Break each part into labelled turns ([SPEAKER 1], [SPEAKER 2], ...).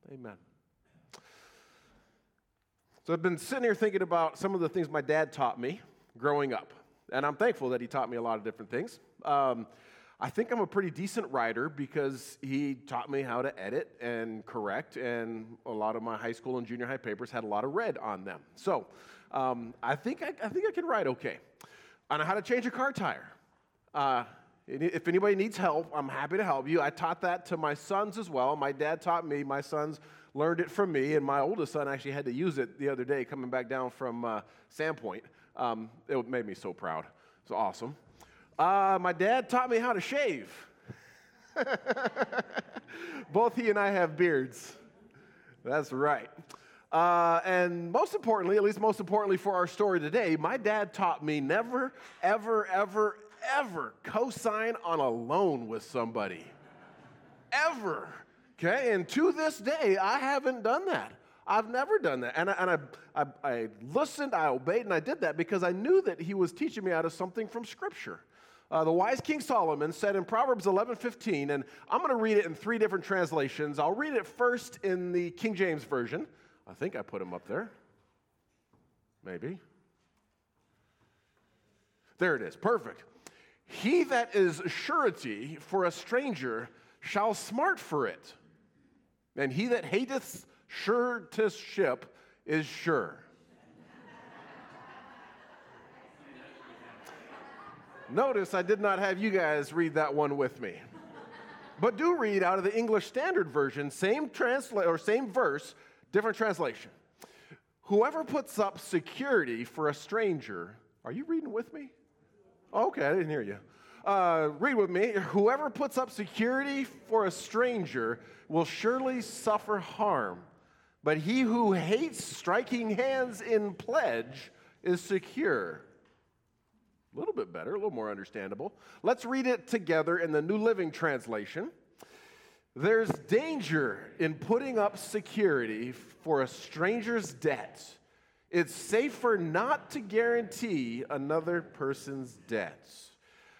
[SPEAKER 1] Amen. So I've been sitting here thinking about some of the things my dad taught me growing up. And I'm thankful that he taught me a lot of different things. I think I'm a pretty decent writer because he taught me how to edit and correct, and a lot of my high school and junior high papers had a lot of red on them. So I think I can write okay. I know how to change a car tire. If anybody needs help, I'm happy to help you. I taught that to my sons as well. My dad taught me. My sons learned it from me, and my oldest son actually had to use it the other day coming back down from Sandpoint. It made me so proud. It was awesome. My dad taught me how to shave. Both he and I have beards. That's right. And most importantly, at least most importantly for our story today, my dad taught me never, ever, ever, ever co-sign on a loan with somebody. Ever. Okay? And to this day, I haven't done that. I've never done that. And I listened, I obeyed, and I did that because I knew that he was teaching me out of something from Scripture. The wise King Solomon said in Proverbs 11:15, and I'm going to read it in 3 different translations. I'll read it first in the King James Version. I think I put him up there. Maybe. There it is. Perfect. He that is surety for a stranger shall smart for it, and he that hateth suretyship is sure. Notice I did not have you guys read that one with me. But do read out of the English Standard Version, same verse, different translation. Whoever puts up security for a stranger, are you reading with me? Oh, okay, I didn't hear you. Read with me. Whoever puts up security for a stranger will surely suffer harm, but he who hates striking hands in pledge is secure. A little bit better, a little more understandable. Let's read it together in the New Living Translation. There's danger in putting up security for a stranger's debt. It's safer not to guarantee another person's debts.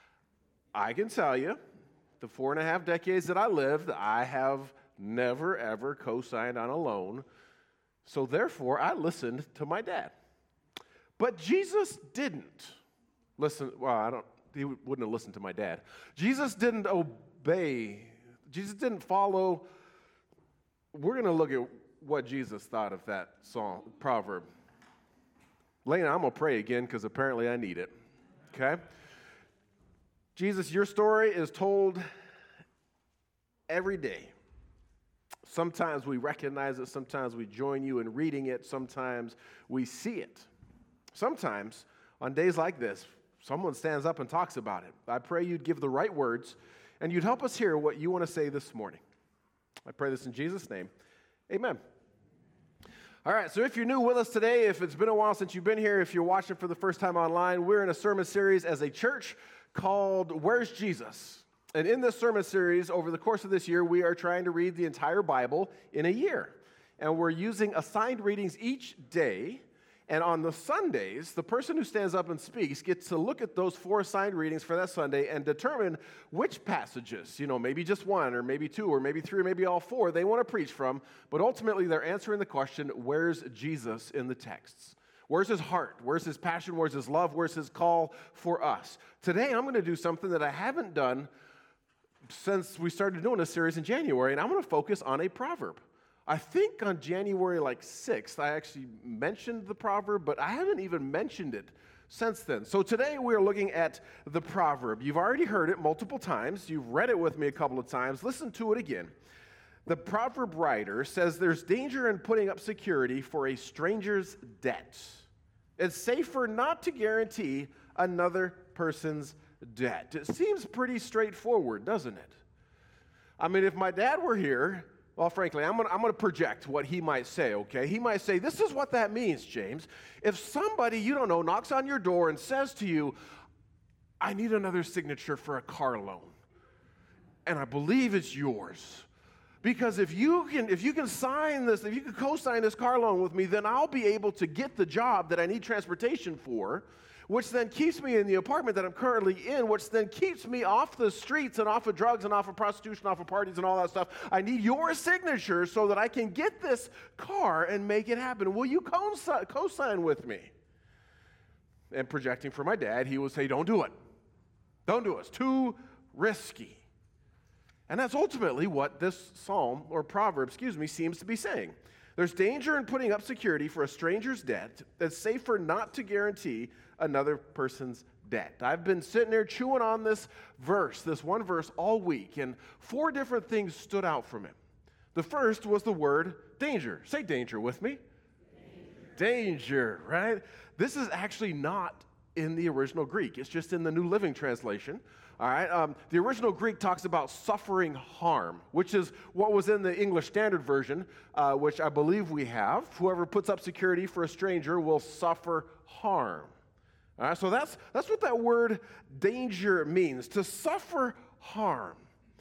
[SPEAKER 1] I can tell you, the 4.5 decades that I lived, I have never, ever co-signed on a loan. So therefore, I listened to my dad. But Jesus didn't. Listen, well, he wouldn't have listened to my dad. Jesus didn't obey. Jesus didn't follow. We're going to look at what Jesus thought of that song, proverb. Lena, I'm going to pray again because apparently I need it. Okay? Jesus, your story is told every day. Sometimes we recognize it. Sometimes we join you in reading it. Sometimes we see it. Sometimes, on days like this, someone stands up and talks about it. I pray you'd give the right words, and you'd help us hear what you want to say this morning. I pray this in Jesus' name. Amen. All right, so if you're new with us today, if it's been a while since you've been here, if you're watching for the first time online, we're in a sermon series as a church called Where's Jesus? And in this sermon series, over the course of this year, we are trying to read the entire Bible in a year. And we're using assigned readings each day. And on the Sundays, the person who stands up and speaks gets to look at those 4 assigned readings for that Sunday and determine which passages, maybe just 1 or maybe 2 or maybe 3 or maybe all 4 they want to preach from. But ultimately, they're answering the question, where's Jesus in the texts? Where's his heart? Where's his passion? Where's his love? Where's his call for us? Today, I'm going to do something that I haven't done since we started doing this series in January, and I'm going to focus on a proverb. I think on January 6th, I actually mentioned the proverb, but I haven't even mentioned it since then. So today we're looking at the proverb. You've already heard it multiple times. You've read it with me a couple of times. Listen to it again. The proverb writer says there's danger in putting up security for a stranger's debt. It's safer not to guarantee another person's debt. It seems pretty straightforward, doesn't it? I mean, if my dad were here, well, frankly, I'm going to project what he might say, okay? He might say, this is what that means, James. If somebody you don't know knocks on your door and says to you, I need another signature for a car loan, and I believe it's yours, because if you can sign this, if you can co-sign this car loan with me, then I'll be able to get the job that I need transportation for which then keeps me in the apartment that I'm currently in, which then keeps me off the streets and off of drugs and off of prostitution, off of parties and all that stuff. I need your signature so that I can get this car and make it happen. Will you co-sign with me? And projecting for my dad, he would say, don't do it. Don't do it. It's too risky. And that's ultimately what this psalm, or proverb, seems to be saying. There's danger in putting up security for a stranger's debt. It's safer not to guarantee another person's debt. I've been sitting there chewing on this one verse all week, and 4 different things stood out from it. The first was the word danger. Say danger with me. Danger, right? This is actually not in the original Greek. It's just in the New Living Translation. All right. The original Greek talks about suffering harm, which is what was in the English Standard Version, which I believe we have. Whoever puts up security for a stranger will suffer harm. All right. So that's what that word danger means, to suffer harm.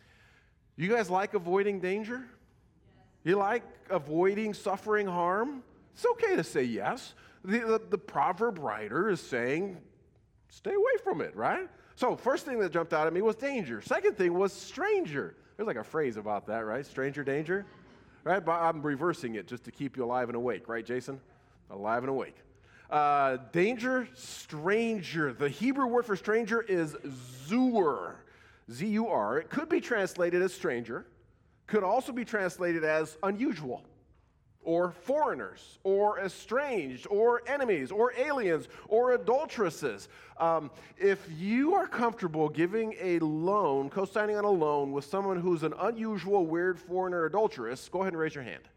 [SPEAKER 1] You guys like avoiding danger? You like avoiding suffering harm? It's okay to say yes. The proverb writer is saying, stay away from it, right? So first thing that jumped out at me was danger. Second thing was stranger. There's like a phrase about that, right? Stranger danger, right? But I'm reversing it just to keep you alive and awake, right, Jason? Alive and awake. Danger, stranger. The Hebrew word for stranger is zur, Z-U-R. It could be translated as stranger. Could also be translated as unusual, or foreigners, or estranged, or enemies, or aliens, or adulteresses. If you are comfortable giving a loan, co-signing on a loan with someone who's an unusual, weird, foreigner, adulteress, go ahead and raise your hand.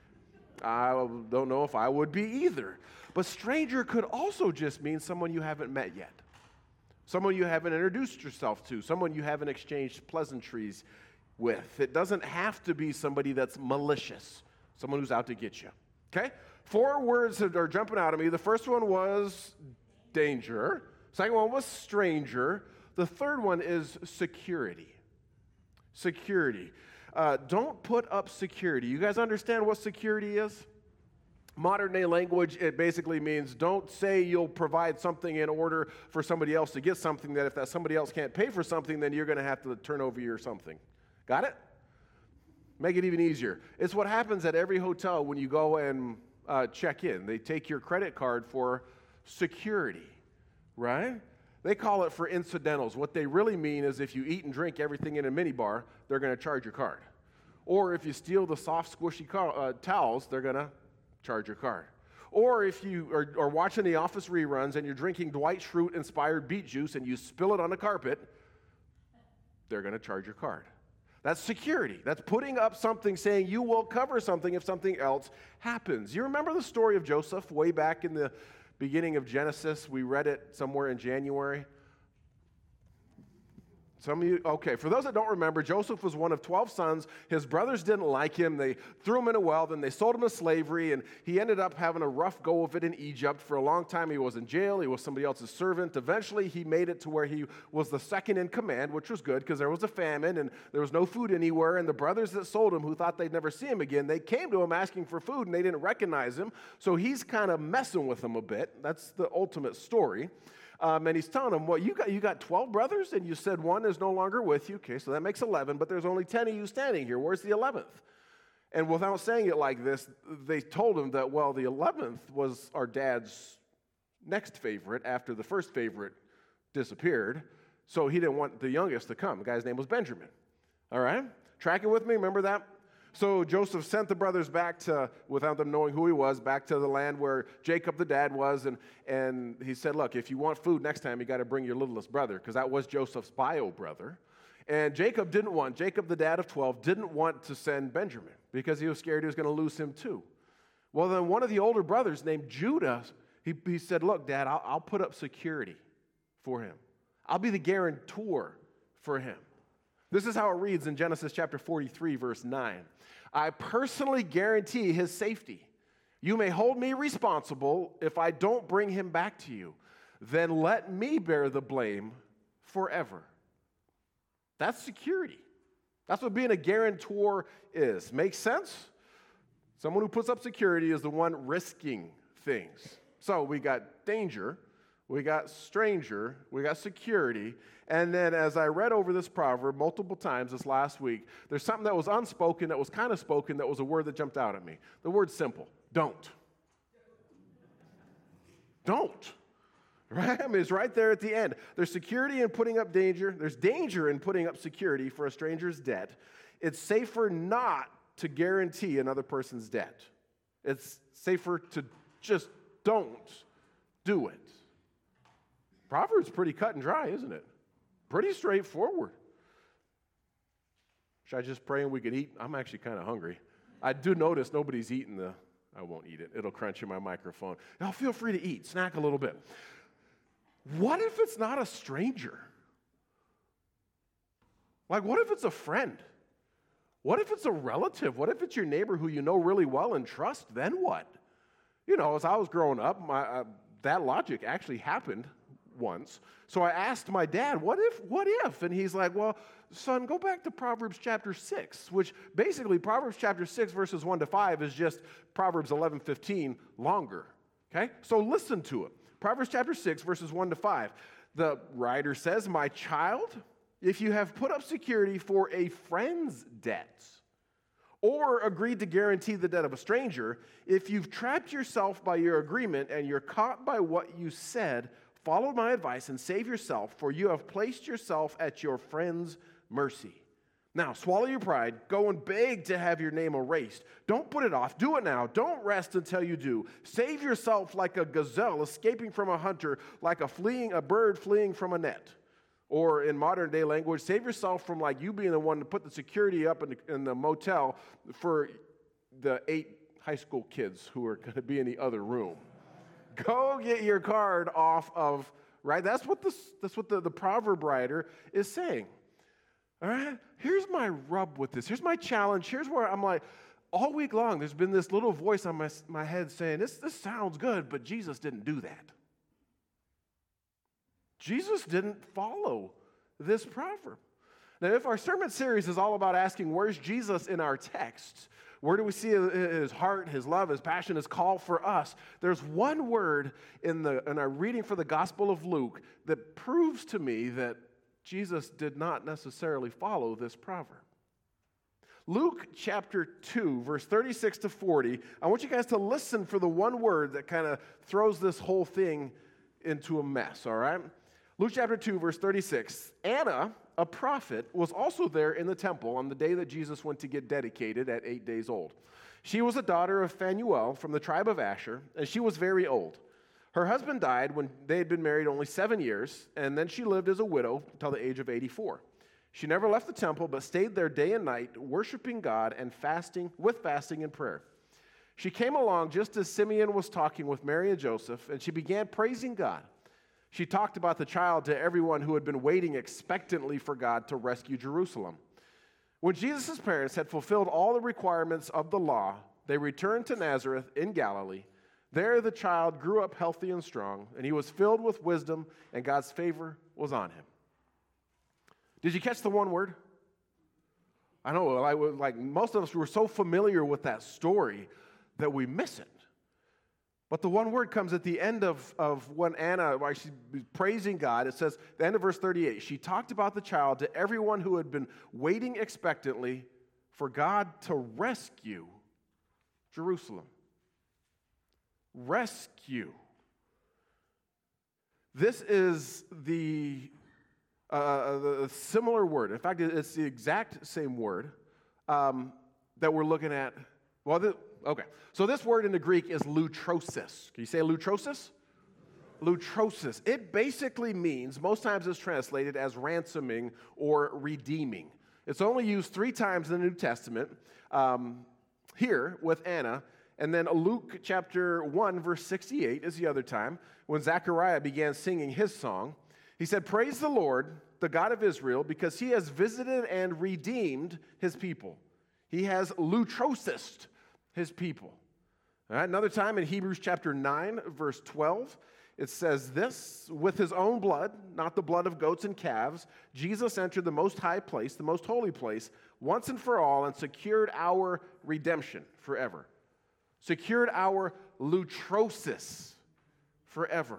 [SPEAKER 1] I don't know if I would be either. But stranger could also just mean someone you haven't met yet, someone you haven't introduced yourself to, someone you haven't exchanged pleasantries with. It doesn't have to be somebody that's malicious. Someone who's out to get you. Okay? 4 words that are jumping out at me. The first one was danger. Second one was stranger. The third one is security. Security. Don't put up security. You guys understand what security is? Modern day language, it basically means don't say you'll provide something in order for somebody else to get something, that if that somebody else can't pay for something, then you're going to have to turn over your something. Got it? Make it even easier. It's what happens at every hotel when you go and check in. They take your credit card for security, right? They call it for incidentals. What they really mean is if you eat and drink everything in a minibar, they're going to charge your card. Or if you steal the soft, squishy towels, they're going to charge your card. Or if you are watching The Office reruns and you're drinking Dwight Schrute-inspired beet juice and you spill it on the carpet, they're going to charge your card. That's security. That's putting up something saying you will cover something if something else happens. You remember the story of Joseph way back in the beginning of Genesis? We read it somewhere in January. Some of you, okay, for those that don't remember, Joseph was one of 12 sons. His brothers didn't like him. They threw him in a well, then they sold him to slavery, and he ended up having a rough go of it in Egypt. For a long time, he was in jail. He was somebody else's servant. Eventually, he made it to where he was the second in command, which was good because there was a famine, and there was no food anywhere, and the brothers that sold him, who thought they'd never see him again, they came to him asking for food, and they didn't recognize him, so he's kind of messing with them a bit. That's the ultimate story. And he's telling them, well, you got 12 brothers, and you said one is no longer with you. Okay, so that makes 11, but there's only 10 of you standing here. Where's the 11th? And without saying it like this, they told him that, well, the 11th was our dad's next favorite after the first favorite disappeared, so he didn't want the youngest to come. The guy's name was Benjamin. All right? Tracking with me? Remember that? So Joseph sent the brothers back to, without them knowing who he was, back to the land where Jacob the dad was, and he said, look, if you want food next time, you got to bring your littlest brother, because that was Joseph's bio brother. And Jacob the dad of 12, didn't want to send Benjamin, because he was scared he was going to lose him too. Well, then one of the older brothers named Judah, he said, look, Dad, I'll put up security for him. I'll be the guarantor for him. This is how it reads in Genesis chapter 43, verse 9. I personally guarantee his safety. You may hold me responsible if I don't bring him back to you. Then let me bear the blame forever. That's security. That's what being a guarantor is. Makes sense? Someone who puts up security is the one risking things. So we got danger, we got stranger, we got security, and then as I read over this proverb multiple times this last week, there's something that was unspoken, that was kind of spoken, that was a word that jumped out at me. The word simple, don't. Don't. Right? I mean, it's right there at the end. There's security in putting up danger. There's danger in putting up security for a stranger's debt. It's safer not to guarantee another person's debt. It's safer to just don't do it. Proverbs pretty cut and dry, isn't it? Pretty straightforward. Should I just pray and we could eat? I'm actually kind of hungry. I do notice nobody's eating I won't eat it. It'll crunch in my microphone. Now feel free to eat, snack a little bit. What if it's not a stranger? Like, what if it's a friend? What if it's a relative? What if it's your neighbor who you know really well and trust? Then what? You know, as I was growing up, that logic actually happened once. So I asked my dad, what if? And he's like, well, son, go back to Proverbs chapter 6, which basically Proverbs chapter 6 verses 1 to 5 is just Proverbs 11:15 longer, okay? So listen to it. Proverbs chapter 6 verses 1 to 5. The writer says, my child, if you have put up security for a friend's debt or agreed to guarantee the debt of a stranger, if you've trapped yourself by your agreement and you're caught by what you said, follow my advice and save yourself, for you have placed yourself at your friend's mercy. Now, swallow your pride. Go and beg to have your name erased. Don't put it off. Do it now. Don't rest until you do. Save yourself like a gazelle escaping from a hunter, like a bird fleeing from a net. Or in modern day language, save yourself from like you being the one to put the security up in the motel for the 8 high school kids who are going to be in the other room. Go get your card off of, right? That's what the proverb writer is saying. All right? Here's my rub with this. Here's my challenge. Here's where I'm like, all week long, there's been this little voice on my head saying, this sounds good, but Jesus didn't do that. Jesus didn't follow this proverb. Now, if our sermon series is all about asking, where's Jesus in our text? Where do we see his heart, his love, his passion, his call for us? There's one word in our reading for the Gospel of Luke that proves to me that Jesus did not necessarily follow this proverb. Luke chapter 2, verse 36 to 40, I want you guys to listen for the one word that kind of throws this whole thing into a mess, all right? Luke chapter 2, verse 36, Anna, a prophet, was also there in the temple on the day that Jesus went to get dedicated at 8 days old. She was a daughter of Phanuel from the tribe of Asher, and she was very old. Her husband died when they had been married only 7 years, and then she lived as a widow until the age of 84. She never left the temple, but stayed there day and night, worshiping God and fasting and prayer. She came along just as Simeon was talking with Mary and Joseph, and she began praising God. She talked about the child to everyone who had been waiting expectantly for God to rescue Jerusalem. When Jesus' parents had fulfilled all the requirements of the law, they returned to Nazareth in Galilee. There the child grew up healthy and strong, and he was filled with wisdom, and God's favor was on him. Did you catch the one word? I know, like most of us were so familiar with that story that we miss it. But the one word comes at the end of when Anna, while she's praising God, it says, the end of verse 38, she talked about the child to everyone who had been waiting expectantly for God to rescue Jerusalem. Rescue. This is the similar word. In fact, it's the exact same word that we're looking at. Okay. So this word in the Greek is lutrosis. Can you say lutrosis? Lutrosis. It basically means, most times it's translated as ransoming or redeeming. It's only used 3 times in the New Testament, here with Anna. And then Luke chapter 1, verse 68 is the other time when Zechariah began singing his song. He said, "Praise the Lord, the God of Israel, because he has visited and redeemed his people. He has lutrosised his people." All right, another time in Hebrews chapter 9, verse 12, it says this, "With his own blood, not the blood of goats and calves, Jesus entered the most high place, the most holy place, once and for all, and secured our redemption forever." Secured our lutrosis forever.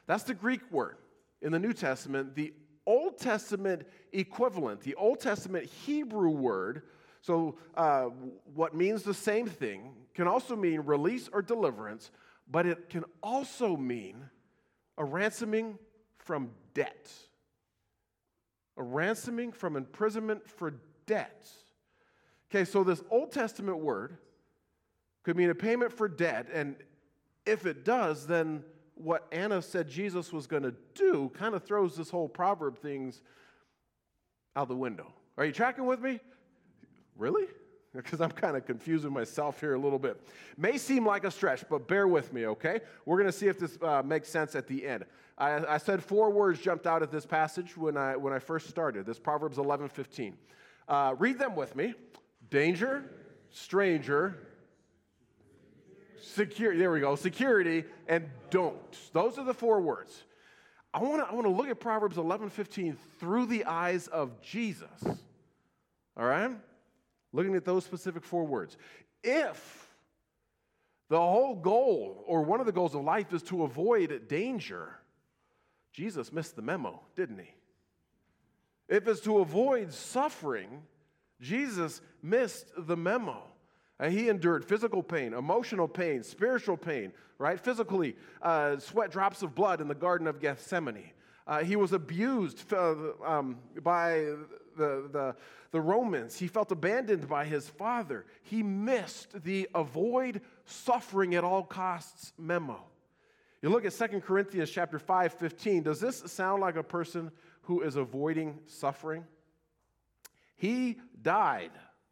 [SPEAKER 1] That's the Greek word. In the New Testament, the Old Testament equivalent, the Old Testament Hebrew word, so what means the same thing, can also mean release or deliverance, but it can also mean a ransoming from debt. A ransoming from imprisonment for debt. Okay, so this Old Testament word could mean a payment for debt, and if it does, then what Anna said Jesus was going to do kind of throws this whole proverb things out the window. Are you tracking with me? Really? Because I'm kind of confusing myself here a little bit. May seem like a stretch, but bear with me, okay? We're going to see if this makes sense at the end. I said 4 words jumped out at this passage when I first started, this Proverbs 11:15. Read them with me. Danger, stranger, security, there we go, security, and don't. Those are the 4 words. I want to look at Proverbs 11:15 through the eyes of Jesus. All right? Looking at those specific 4 words. If the whole goal, or one of the goals of life, is to avoid danger, Jesus missed the memo, didn't he? If it's to avoid suffering, Jesus missed the memo. He endured physical pain, emotional pain, spiritual pain, right? Physically, sweat drops of blood in the Garden of Gethsemane. He was abused by the Romans. He felt abandoned by his father. He missed the avoid suffering at all costs memo. You look at 2 Corinthians chapter 5:15. Does this sound like a person who is avoiding suffering? He died.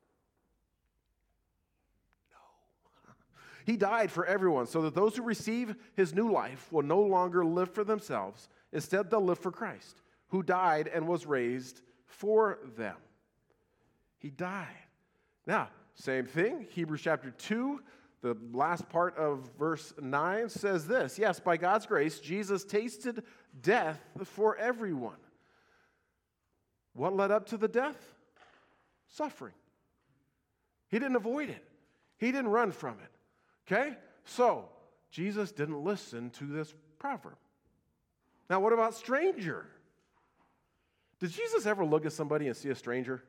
[SPEAKER 1] No. He died for everyone, so that those who receive his new life will no longer live for themselves. Instead, they'll live for Christ, who died and was raised for them. He died. Now, same thing, Hebrews chapter 2, the last part of verse 9 says this. Yes, by God's grace, Jesus tasted death for everyone. What led up to the death? Suffering. He didn't avoid it. He didn't run from it. Okay? So, Jesus didn't listen to this proverb. Now, what about stranger? Did Jesus ever look at somebody and see a stranger?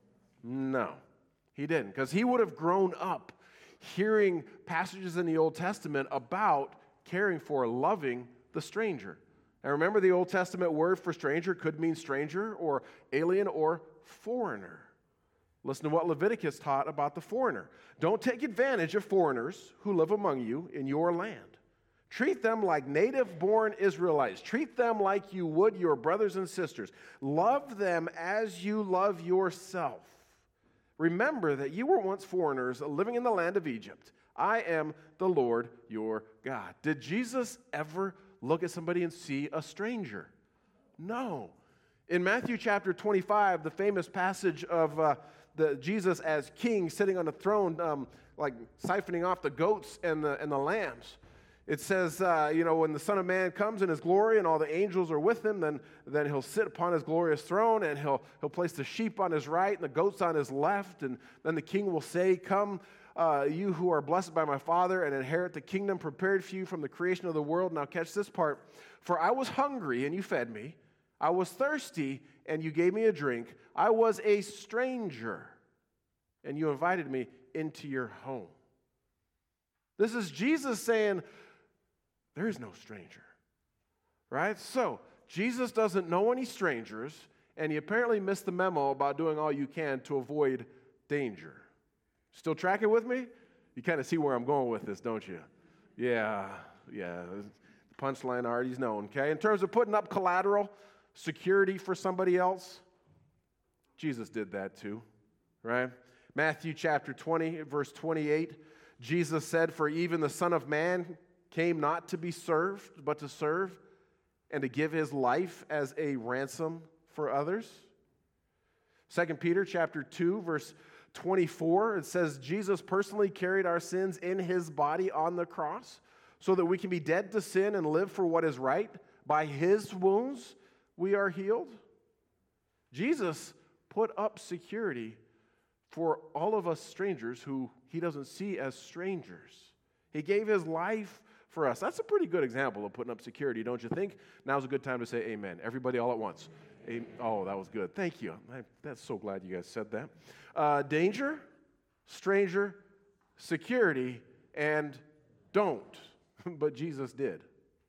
[SPEAKER 1] No, he didn't, because he would have grown up hearing passages in the Old Testament about caring for, loving the stranger. And remember, the Old Testament word for stranger could mean stranger or alien or foreigner. Listen to what Leviticus taught about the foreigner. Don't take advantage of foreigners who live among you in your land. Treat them like native-born Israelites. Treat them like you would your brothers and sisters. Love them as you love yourself. Remember that you were once foreigners living in the land of Egypt. I am the Lord your God. Did Jesus ever look at somebody and see a stranger? No. In Matthew chapter 25, the famous passage of Jesus as king sitting on a throne, like siphoning off the goats and the lambs. It says, when the Son of Man comes in his glory and all the angels are with him, then he'll sit upon his glorious throne, and he'll place the sheep on his right and the goats on his left, and then the king will say, "Come, you who are blessed by my Father, and inherit the kingdom prepared for you from the creation of the world." Now catch this part. "For I was hungry, and you fed me. I was thirsty, and you gave me a drink. I was a stranger, and you invited me into your home." This is Jesus saying, there is no stranger, right? So, Jesus doesn't know any strangers, and he apparently missed the memo about doing all you can to avoid danger. Still tracking with me? You kind of see where I'm going with this, don't you? Yeah. The punchline already is known, okay? In terms of putting up collateral, security for somebody else, Jesus did that too, right? Matthew chapter 20, verse 28, Jesus said, "For even the Son of Man came not to be served, but to serve, and to give his life as a ransom for others." 2 Peter chapter 2, verse 24, it says, "Jesus personally carried our sins in his body on the cross, so that we can be dead to sin and live for what is right. By his wounds we are healed." Jesus put up security for all of us strangers who he doesn't see as strangers. He gave his life for us. That's a pretty good example of putting up security, don't you think? Now's a good time to say amen. Everybody all at once. Oh, that was good. Thank you. That's so glad you guys said that. Danger, stranger, security, and don't. But Jesus did.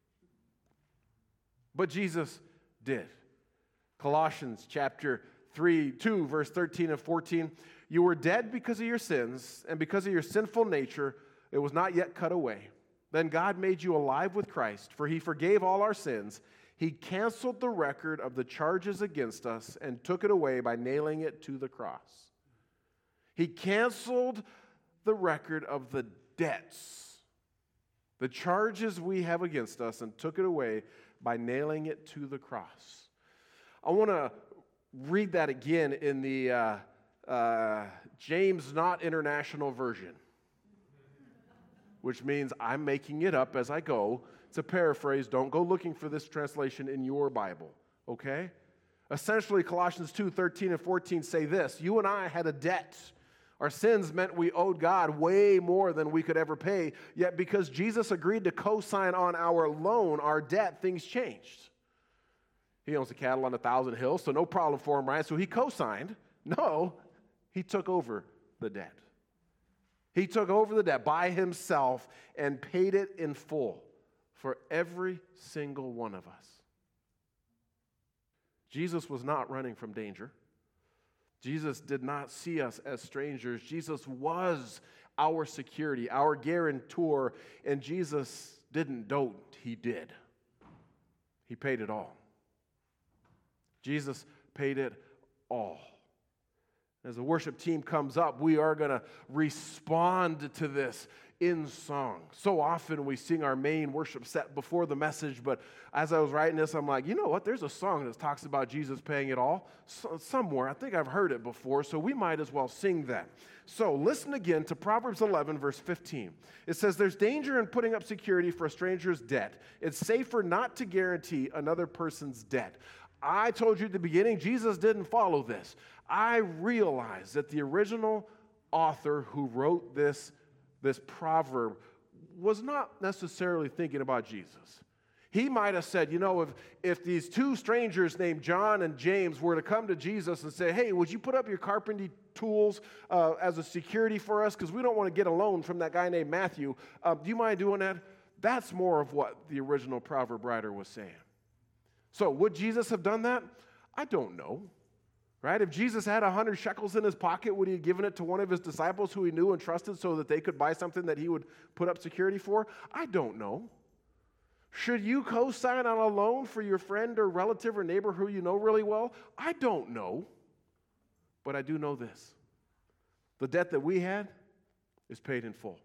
[SPEAKER 1] But Jesus did. Colossians chapter 2, verse 13 and 14. You were dead because of your sins, and because of your sinful nature, it was not yet cut away. Then God made you alive with Christ, for he forgave all our sins. He canceled the record of the charges against us and took it away by nailing it to the cross. He canceled the record of the debts, the charges we have against us, and took it away by nailing it to the cross. I want to read that again in the James Not International Version, which means I'm making it up as I go. It's a paraphrase. Don't go looking for this translation in your Bible, okay? Essentially, Colossians 2, 13 and 14 say this: you and I had a debt. Our sins meant we owed God way more than we could ever pay, yet because Jesus agreed to co-sign on our loan, our debt, things changed. He owns the cattle on 1,000 hills, so no problem for him, right? So he co-signed. No, he took over the debt. He took over the debt by himself and paid it in full for every single one of us. Jesus was not running from danger. Jesus did not see us as strangers. Jesus was our security, our guarantor, and Jesus didn't dote, he did. He paid it all. Jesus paid it all. As the worship team comes up, we are going to respond to this in song. So often we sing our main worship set before the message, but as I was writing this, I'm like, you know what? There's a song that talks about Jesus paying it all somewhere. I think I've heard it before, so we might as well sing that. So listen again to Proverbs 11, verse 15. It says, there's danger in putting up security for a stranger's debt. It's safer not to guarantee another person's debt. I told you at the beginning, Jesus didn't follow this. I realized that the original author who wrote this proverb was not necessarily thinking about Jesus. He might have said, you know, if these two strangers named John and James were to come to Jesus and say, hey, would you put up your carpentry tools as a security for us? Because we don't want to get a loan from that guy named Matthew. Do you mind doing that? That's more of what the original proverb writer was saying. So would Jesus have done that? I don't know. Right? If Jesus had 100 shekels in his pocket, would he have given it to one of his disciples who he knew and trusted so that they could buy something that he would put up security for? I don't know. Should you co-sign on a loan for your friend or relative or neighbor who you know really well? I don't know. But I do know this. The debt that we had is paid in full.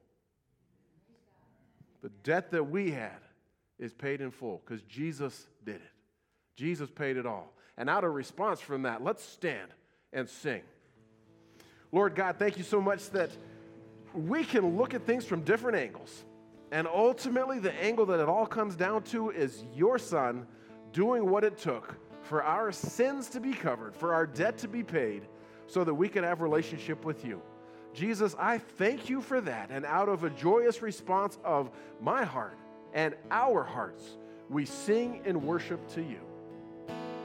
[SPEAKER 1] The debt that we had is paid in full because Jesus did it. Jesus paid it all. And out of response from that, let's stand and sing. Lord God, thank you so much that we can look at things from different angles. And ultimately, the angle that it all comes down to is your Son doing what it took for our sins to be covered, for our debt to be paid, so that we could have relationship with you. Jesus, I thank you for that. And out of a joyous response of my heart and our hearts, we sing and worship to you.